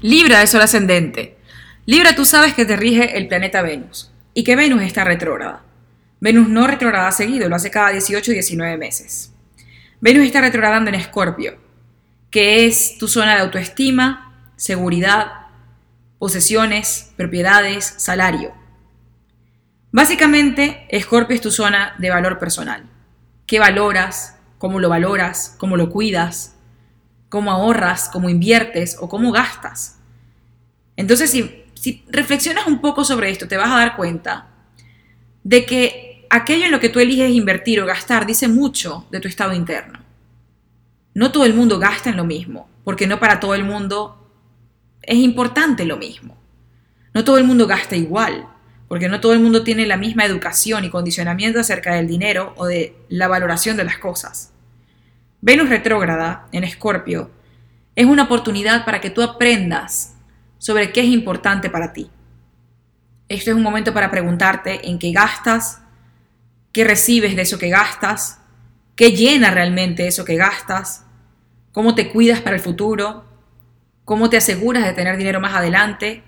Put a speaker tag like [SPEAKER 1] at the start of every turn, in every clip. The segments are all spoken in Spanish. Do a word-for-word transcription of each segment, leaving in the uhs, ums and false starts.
[SPEAKER 1] Libra de Sol ascendente. Libra, tú sabes que te rige el planeta Venus y que Venus está retrógrada. Venus no retrograda seguido, lo hace cada dieciocho y diecinueve meses. Venus está retrogradando en Escorpio, que es tu zona de autoestima, seguridad, posesiones, propiedades, salario. Básicamente, Escorpio es tu zona de valor personal. ¿Qué valoras? ¿Cómo lo valoras? ¿Cómo lo cuidas? ¿Cómo ahorras? ¿Cómo inviertes? ¿O cómo gastas? Entonces, si, si reflexionas un poco sobre esto, te vas a dar cuenta de que aquello en lo que tú eliges invertir o gastar dice mucho de tu estado interno. No todo el mundo gasta en lo mismo, porque no para todo el mundo es importante lo mismo. No todo el mundo gasta igual, porque no todo el mundo tiene la misma educación y condicionamiento acerca del dinero o de la valoración de las cosas. Venus retrógrada en Escorpio es una oportunidad para que tú aprendas sobre qué es importante para ti. Esto es un momento para preguntarte en qué gastas, qué recibes de eso que gastas, qué llena realmente eso que gastas, cómo te cuidas para el futuro, cómo te aseguras de tener dinero más adelante.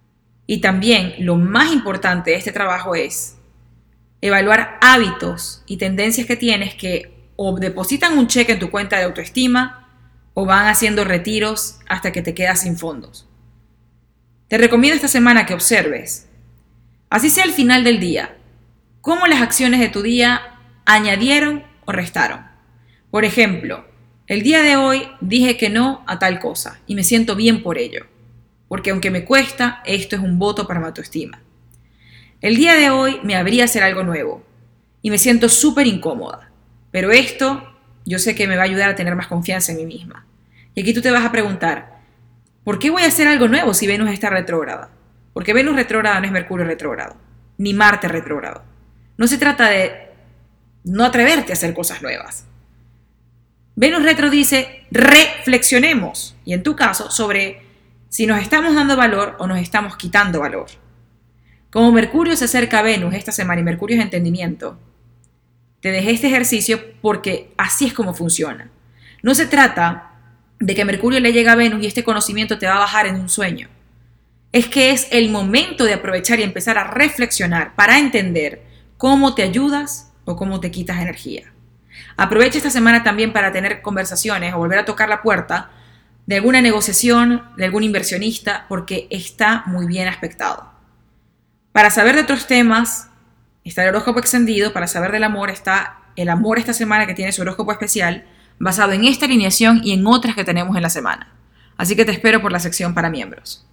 [SPEAKER 1] Y también lo más importante de este trabajo es evaluar hábitos y tendencias que tienes que o depositan un cheque en tu cuenta de autoestima o van haciendo retiros hasta que te quedas sin fondos. Te recomiendo esta semana que observes, así sea al final del día, cómo las acciones de tu día añadieron o restaron. Por ejemplo, el día de hoy dije que no a tal cosa y me siento bien por ello, porque aunque me cuesta, esto es un voto para mi autoestima. El día de hoy me abrí a hacer algo nuevo y me siento súper incómoda. Pero esto yo sé que me va a ayudar a tener más confianza en mí misma. Y aquí tú te vas a preguntar, ¿por qué voy a hacer algo nuevo si Venus está retrógrada? Porque Venus retrógrada no es Mercurio retrógrado, ni Marte retrógrado. No se trata de no atreverte a hacer cosas nuevas. Venus retro dice, reflexionemos, y en tu caso, sobre si nos estamos dando valor o nos estamos quitando valor. Como Mercurio se acerca a Venus esta semana y Mercurio es entendimiento, te dejé este ejercicio porque así es como funciona. No se trata de que Mercurio le llegue a Venus y este conocimiento te va a bajar en un sueño. Es que es el momento de aprovechar y empezar a reflexionar para entender cómo te ayudas o cómo te quitas energía. Aprovecha esta semana también para tener conversaciones o volver a tocar la puerta de alguna negociación, de algún inversionista, porque está muy bien aspectado. Para saber de otros temas, está el horóscopo extendido. Para saber del amor está el amor esta semana, que tiene su horóscopo especial basado en esta alineación y en otras que tenemos en la semana. Así que te espero por la sección para miembros.